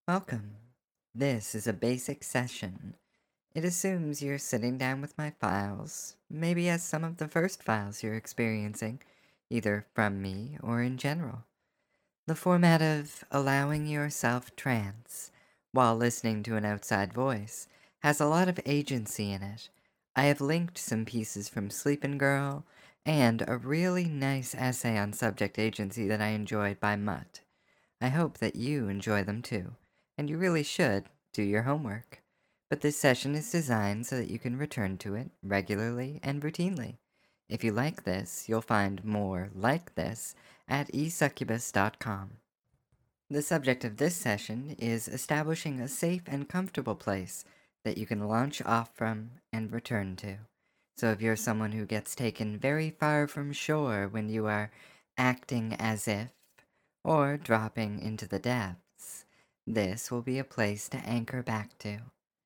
Welcome. This is a basic session. It assumes you're sitting down with my files, maybe as some of the first files you're experiencing, either from me or in general. The format of allowing yourself trance while listening to an outside voice has a lot of agency in it. I have linked some pieces from Sleepin' Girl and a really nice essay on subject agency that I enjoyed by Mutt. I hope that you enjoy them too, and you really should do your homework. But this session is designed so that you can return to it regularly and routinely. If you like this, you'll find more like this at esuccubus.com. The subject of this session is establishing a safe and comfortable place that you can launch off from and return to. So if you're someone who gets taken very far from shore when you are acting as if or dropping into the depths, this will be a place to anchor back to.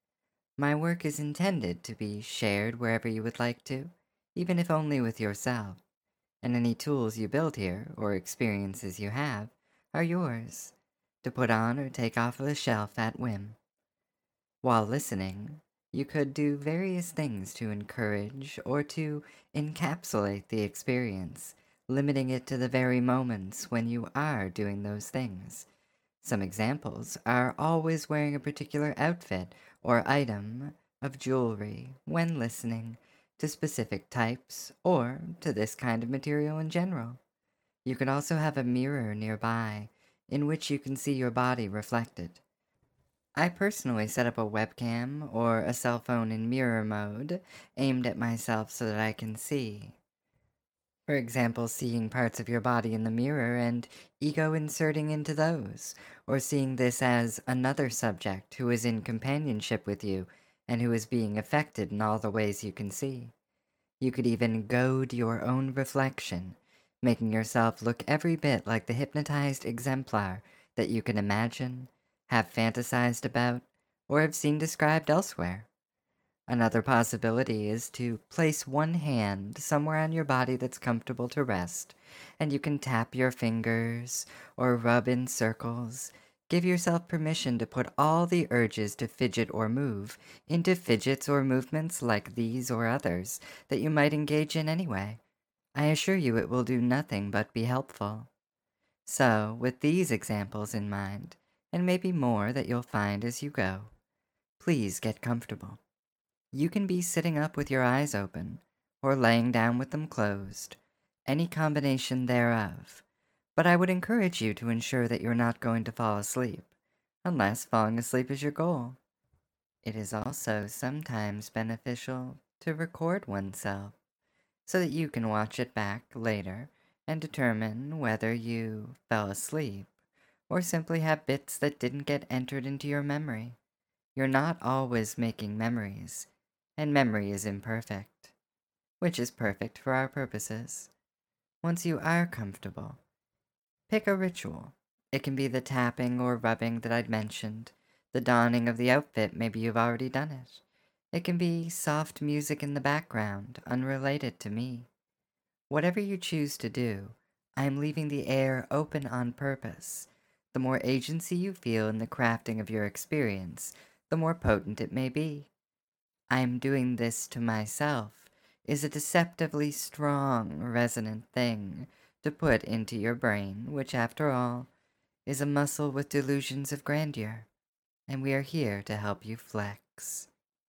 My work is intended to be shared wherever you would like to, even if only with yourself, and any tools you build here or experiences you have are yours to put on or take off the shelf at whim. While listening, you could do various things to encourage or to encapsulate the experience, limiting it to the very moments when you are doing those things. Some examples are always wearing a particular outfit or item of jewelry when listening to specific types or to this kind of material in general. You can also have a mirror nearby in which you can see your body reflected. I personally set up a webcam or a cell phone in mirror mode aimed at myself so that I can see. For example, seeing parts of your body in the mirror and ego inserting into those, or seeing this as another subject who is in companionship with you and who is being affected in all the ways you can see. You could even goad your own reflection, making yourself look every bit like the hypnotized exemplar that you can imagine, have fantasized about, or have seen described elsewhere. Another possibility is to place one hand somewhere on your body that's comfortable to rest, and you can tap your fingers or rub in circles. Give yourself permission to put all the urges to fidget or move into fidgets or movements like these or others that you might engage in anyway. I assure you it will do nothing but be helpful. So, with these examples in mind, and maybe more that you'll find as you go, please get comfortable. You can be sitting up with your eyes open, or laying down with them closed, any combination thereof. But I would encourage you to ensure that you're not going to fall asleep, unless falling asleep is your goal. It is also sometimes beneficial to record oneself so that you can watch it back later and determine whether you fell asleep or simply have bits that didn't get entered into your memory. You're not always making memories, and memory is imperfect, which is perfect for our purposes. Once you are comfortable, pick a ritual. It can be the tapping or rubbing that I'd mentioned, the donning of the outfit, maybe you've already done it. It can be soft music in the background, unrelated to me. Whatever you choose to do, I am leaving the air open on purpose. The more agency you feel in the crafting of your experience, the more potent it may be. I am doing this to myself is a deceptively strong, resonant thing to put into your brain, which, after all, is a muscle with delusions of grandeur, and we are here to help you flex.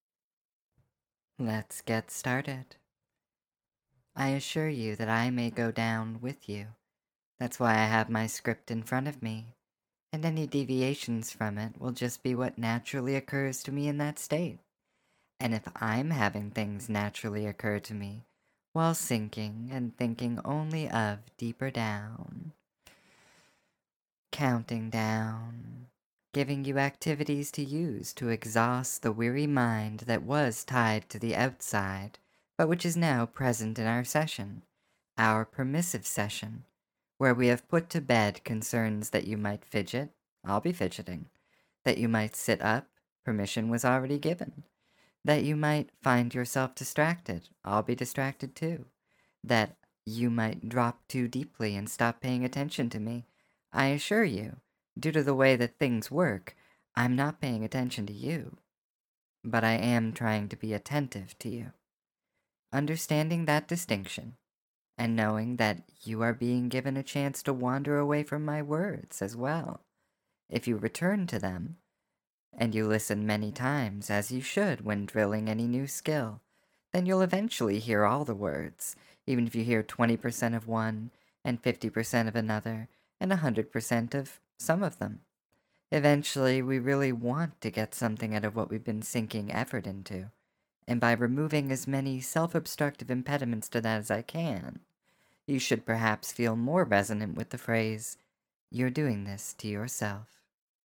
Let's get started. I assure you that I may go down with you. That's why I have my script in front of me, and any deviations from it will just be what naturally occurs to me in that state. And if I'm having things naturally occur to me while sinking and thinking only of deeper down, counting down, giving you activities to use to exhaust the weary mind that was tied to the outside, but which is now present in our session, our permissive session, where we have put to bed concerns that you might fidget, I'll be fidgeting, that you might sit up, permission was already given, that you might find yourself distracted, I'll be distracted too, that you might drop too deeply and stop paying attention to me. I assure you, due to the way that things work, I'm not paying attention to you, but I am trying to be attentive to you. Understanding that distinction and knowing that you are being given a chance to wander away from my words as well. If you return to them, and you listen many times, as you should when drilling any new skill, then you'll eventually hear all the words, even if you hear 20% of one, and 50% of another, and 100% of some of them. Eventually, we really want to get something out of what we've been sinking effort into, and by removing as many self-obstructive impediments to that as I can, you should perhaps feel more resonant with the phrase, "You're doing this to yourself."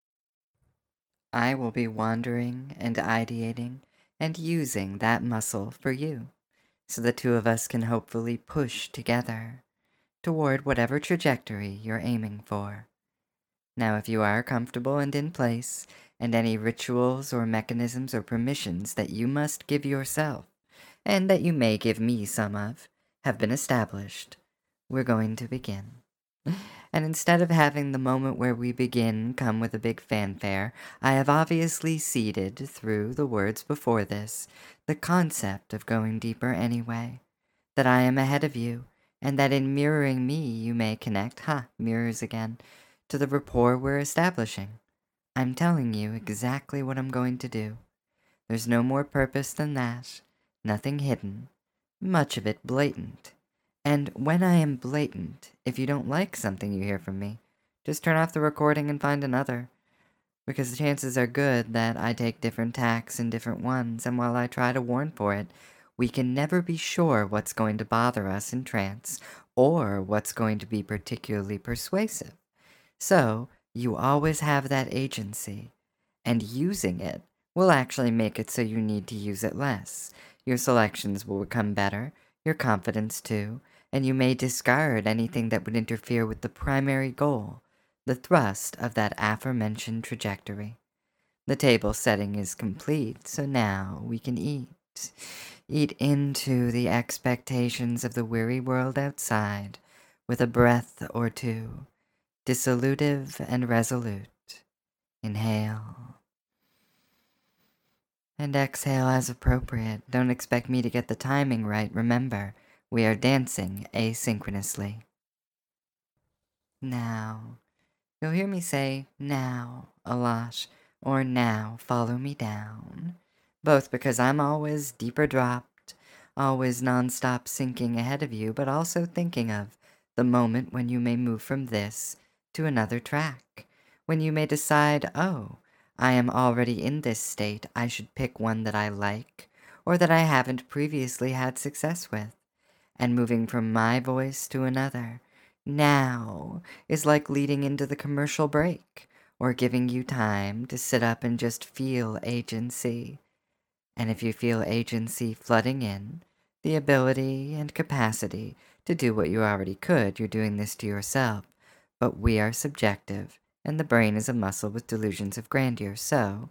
I will be wandering and ideating and using that muscle for you, so the two of us can hopefully push together toward whatever trajectory you're aiming for. Now, if you are comfortable and in place, and any rituals or mechanisms or permissions that you must give yourself, and that you may give me some of, have been established, we're going to begin. And instead of having the moment where we begin come with a big fanfare, I have obviously seeded through the words before this the concept of going deeper anyway, that I am ahead of you, and that in mirroring me you may connect, mirrors again, to the rapport we're establishing. I'm telling you exactly what I'm going to do. There's no more purpose than that, nothing hidden, much of it blatant. And when I am blatant, if you don't like something you hear from me, just turn off the recording and find another. Because the chances are good that I take different tacks in different ones, and while I try to warn for it, we can never be sure what's going to bother us in trance, or what's going to be particularly persuasive. So, you always have that agency, and using it will actually make it so you need to use it less. Your selections will become better, your confidence too, and you may discard anything that would interfere with the primary goal, the thrust of that aforementioned trajectory. The table setting is complete, so now we can eat. Eat into the expectations of the weary world outside with a breath or two, dissolutive and resolute. Inhale. And exhale as appropriate. Don't expect me to get the timing right. Remember, we are dancing asynchronously. Now. You'll hear me say now a lot, or now follow me down. Both because I'm always deeper dropped, always nonstop sinking ahead of you, but also thinking of the moment when you may move from this to another track. When you may decide, oh, I am already in this state, I should pick one that I like, or that I haven't previously had success with. And moving from my voice to another, now, is like leading into the commercial break, or giving you time to sit up and just feel agency. And if you feel agency flooding in, the ability and capacity to do what you already could, you're doing this to yourself. But we are subjective, and the brain is a muscle with delusions of grandeur. So,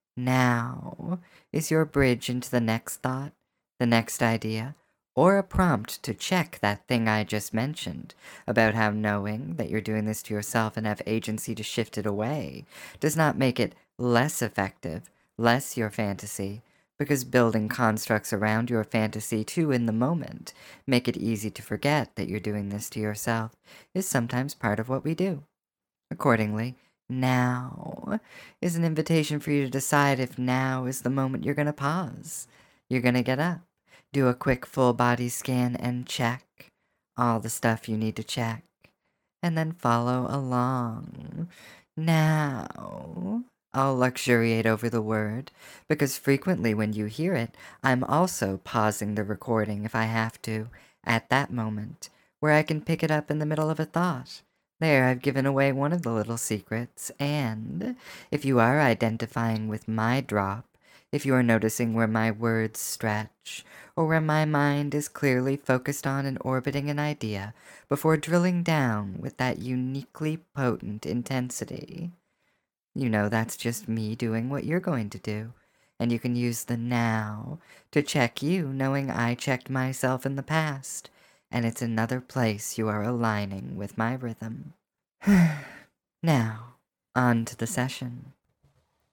now is your bridge into the next thought, the next idea, or a prompt to check that thing I just mentioned about how knowing that you're doing this to yourself and have agency to shift it away does not make it less effective, less your fantasy, because building constructs around your fantasy too in the moment make it easy to forget that you're doing this to yourself is sometimes part of what we do. Accordingly, now is an invitation for you to decide if now is the moment you're going to pause. You're going to get up, do a quick full body scan and check all the stuff you need to check, and then follow along. Now, I'll luxuriate over the word, because frequently when you hear it, I'm also pausing the recording if I have to, at that moment, where I can pick it up in the middle of a thought. There, I've given away one of the little secrets, and if you are identifying with my drop, if you are noticing where my words stretch, or where my mind is clearly focused on and orbiting an idea before drilling down with that uniquely potent intensity, you know that's just me doing what you're going to do. And you can use the now to check you, knowing I checked myself in the past, and it's another place you are aligning with my rhythm. Now, on to the session.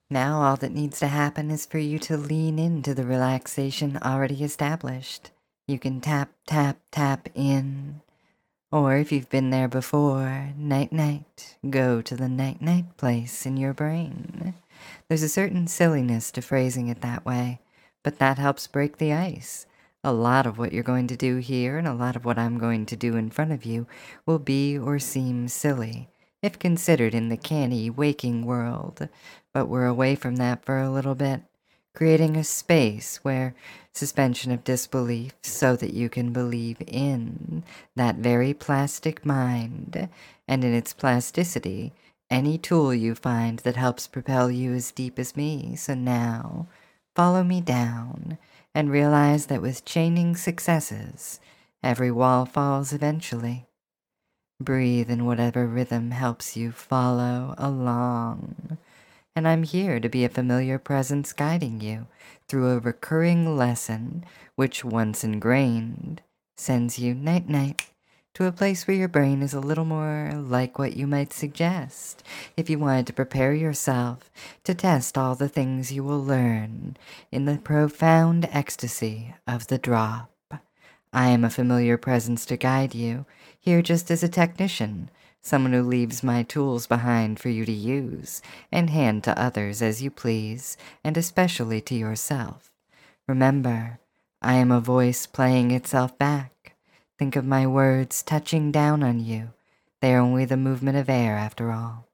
Now all that needs to happen is for you to lean into the relaxation already established. You can tap, tap, tap in. Or if you've been there before, night-night, go to the night-night place in your brain. There's a certain silliness to phrasing it that way, but that helps break the ice. A lot of what you're going to do here and a lot of what I'm going to do in front of you will be or seem silly, if considered in the canny, waking world. But we're away from that for a little bit, creating a space where suspension of disbelief so that you can believe in that very plastic mind, and in its plasticity, any tool you find that helps propel you as deep as me. So now, follow me down and realize that with chaining successes, every wall falls eventually. Breathe in whatever rhythm helps you follow along. And I'm here to be a familiar presence guiding you through a recurring lesson which, once ingrained, sends you night-night to a place where your brain is a little more like what you might suggest if you wanted to prepare yourself to test all the things you will learn in the profound ecstasy of the drop. I am a familiar presence to guide you, here just as a technician, someone who leaves my tools behind for you to use and hand to others as you please, and especially to yourself. Remember, I am a voice playing itself back. Think of my words touching down on you. They are only the movement of air after all.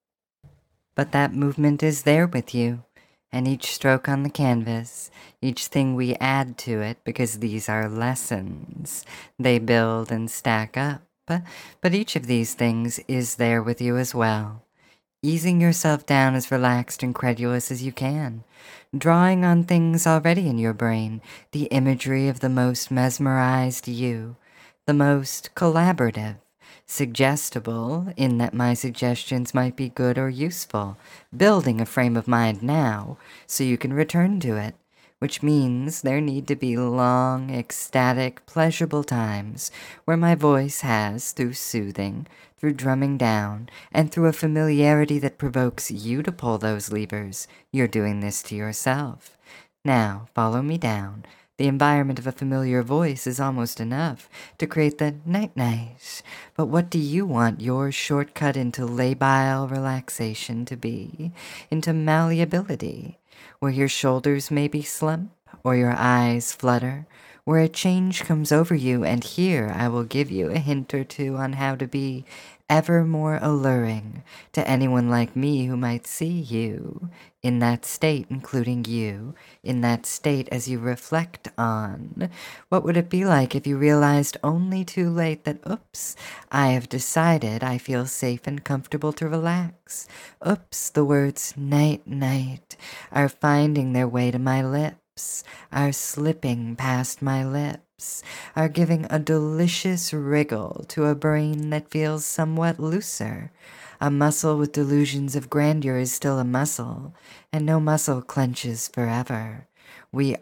But that movement is there with you, and each stroke on the canvas, each thing we add to it, because these are lessons, they build and stack up. But each of these things is there with you as well, easing yourself down as relaxed and credulous as you can, drawing on things already in your brain, the imagery of the most mesmerized you, the most collaborative, suggestible in that my suggestions might be good or useful, building a frame of mind now so you can return to it, which means there need to be long, ecstatic, pleasurable times where my voice has, through soothing, through drumming down, and through a familiarity that provokes you to pull those levers, you're doing this to yourself. Now, follow me down. The environment of a familiar voice is almost enough to create the night-night. But what do you want your shortcut into labile relaxation to be? Into malleability? Where your shoulders maybe slump, or your eyes flutter, where a change comes over you, and here I will give you a hint or two on how to be ever more alluring to anyone like me who might see you in that state, including you, in that state as you reflect on. What would it be like if you realized only too late that, oops, I have decided I feel safe and comfortable to relax. Oops, the words night-night are finding their way to my lips, are slipping past my lips, are giving a delicious wriggle to a brain that feels somewhat looser. A muscle with delusions of grandeur is still a muscle, and no muscle clenches forever. We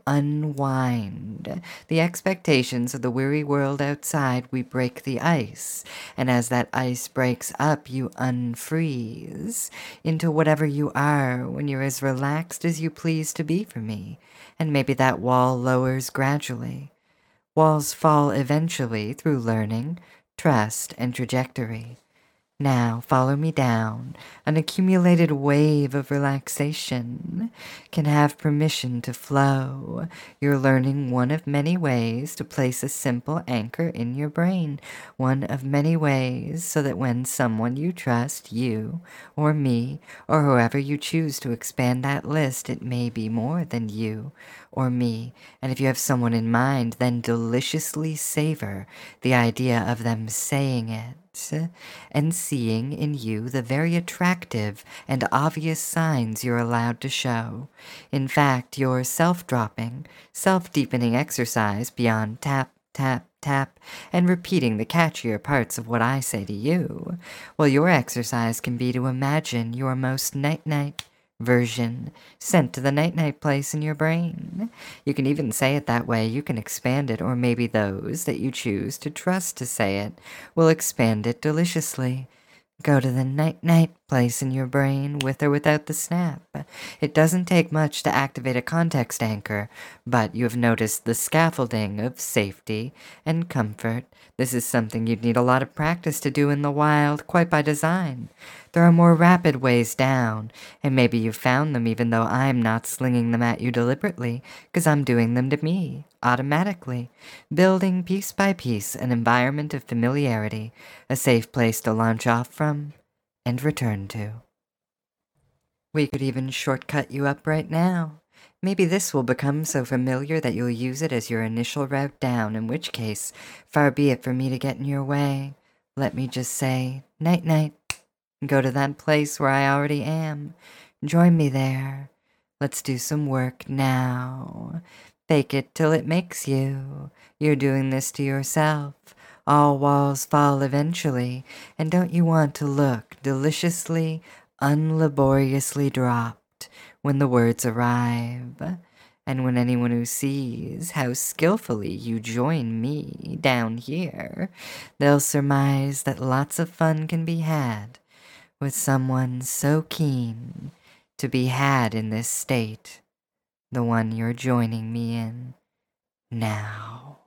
unwind the expectations of the weary world outside. We break the ice, and as that ice breaks up, you unfreeze into whatever you are when you're as relaxed as you please to be for me, and maybe that wall lowers gradually. Walls fall eventually through learning, trust, and trajectory. Now follow me down. An accumulated wave of relaxation can have permission to flow. You're learning one of many ways to place a simple anchor in your brain. One of many ways so that when someone you trust, you or me, or whoever you choose to expand that list, it may be more than you or me. And if you have someone in mind, then deliciously savor the idea of them saying it and seeing in you the very attractive and obvious signs you're allowed to show. In fact, your self-dropping, self-deepening exercise beyond tap, tap, tap, and repeating the catchier parts of what I say to you, well, your exercise can be to imagine your most night-night version sent to the night-night place in your brain. You can even say it that way. You can expand it, or maybe those that you choose to trust to say it will expand it deliciously. Go to the night-night place in your brain with or without the snap. It doesn't take much to activate a context anchor, but you have noticed the scaffolding of safety and comfort. This is something you'd need a lot of practice to do in the wild, quite by design. There are more rapid ways down, and maybe you've found them even though I'm not slinging them at you deliberately, 'cause I'm doing them to me, automatically, building piece by piece an environment of familiarity, a safe place to launch off from and return to. We could even shortcut you up right now. Maybe this will become so familiar that you'll use it as your initial route down, in which case, far be it for me to get in your way. Let me just say, night-night. Go to that place where I already am. Join me there. Let's do some work now. Fake it till it makes you. You're doing this to yourself. All walls fall eventually, and don't you want to look deliciously, unlaboriously dropped when the words arrive? And when anyone who sees how skillfully you join me down here, they'll surmise that lots of fun can be had with someone so keen to be had in this state, the one you're joining me in now.